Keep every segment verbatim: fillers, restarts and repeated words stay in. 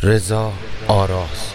رضا آراز.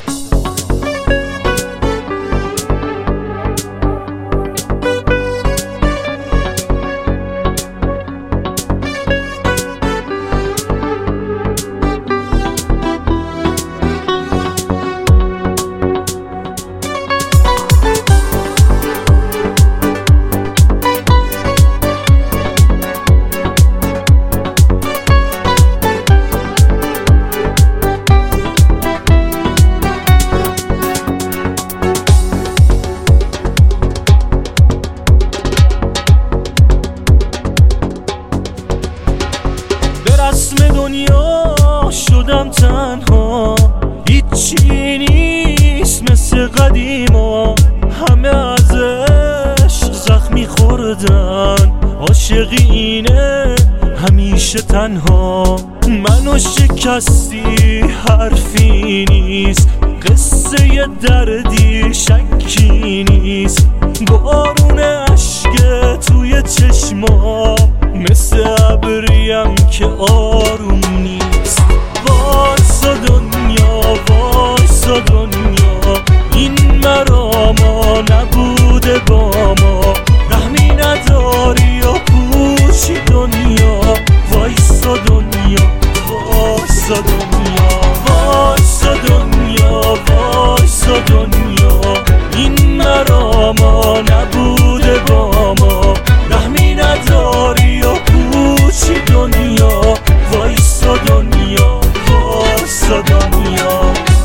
رسم دنیا شدم تنها، هیچی نیست مثل قدیما. همه ازش زخمی خوردن، عاشقی اینه همیشه تنها. منو شکستی حرفی نیست، قصه دردی شکی نیست. بارون عشق توی چشما مثل ابریم که آروم نیست. وایسا دنیا وایسا دنیا، این مراما نبوده با ما. رحمی نداری و پوچی دنیا. وایسا دنیا وایسا دنیا وایسا دنیا وایسا دنیا، این مراما نبوده با ما. رحمی نداری و پوچی دنیا. وایسا دنیا وایسا دنیا.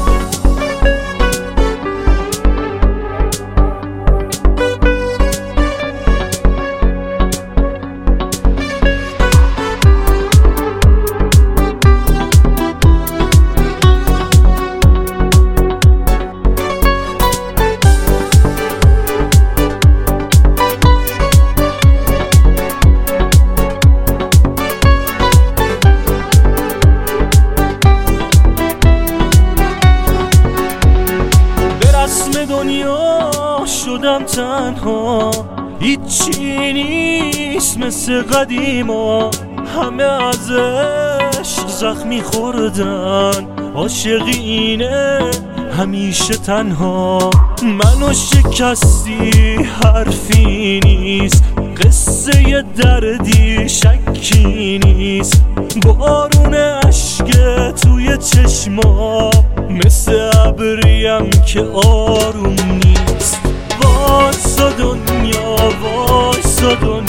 دنیا شدم تنها، هیچی نیست مثل قدیما. همه ازش زخمی خوردن، عاشقی اینه همیشه تنها. منو شکستی حرفی نیست، قصه دردی شکی نیست. بارون عشق توی چشما مثل ابریم که آروم نیست. وایسا دنیا وایسا دنیا